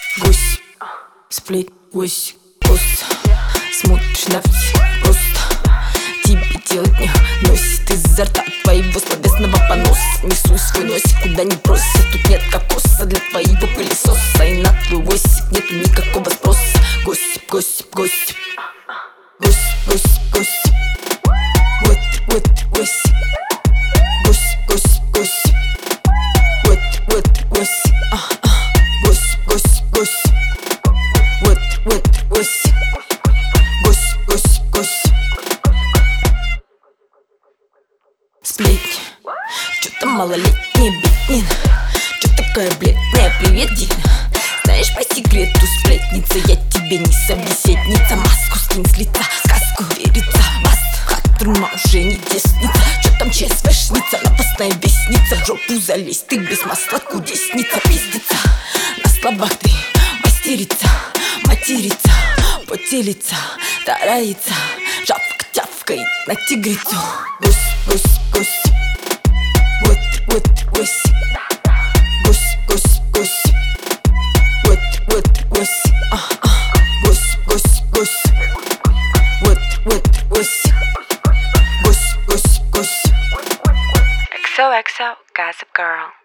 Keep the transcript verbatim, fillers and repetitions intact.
Гусь, сплеть, гусь, гусь. Смотришь на всех просто, тебе делать не носит изо рта твоего словесного поноса. Несу свой носик куда не просят. Тут нет кокоса для твоего пылесоса, и на твой осик нету никакого спроса. Гусь, гусь, гусь, гусь, гусь, гусь. Вот, вот, гусь, гусь, гусь, гусь. Вот, вот, гусь, а, а. Гусь, гусь, гусь. Вот, вот, гусь. Гусь, гусь, гусь. Сплетни, чё-то малолетняя беднина. Чё такая бледная, привет, Дина. Знаешь по секрету, сплетница, я тебе не собеседница. Маску скинь с лица, сказку верится. Вас хатрума уже не десница. Чё там ЧСВшница, напасная бесница. В жопу залезь, ты без масла кудесница. Пиздится, на словах ты мастерица. Материца, потелица, тарается. Жабка тявкает на тигрицу. Гусь, гусь, гусь. Вот, вот, гусь. Гусь, гусь, гусь. Вот, вот, гусь. А, а. Гусь, гусь, гусь. Вот, вот, гусь. Гусь, гусь, гусь. икс о икс о Gossip Girl.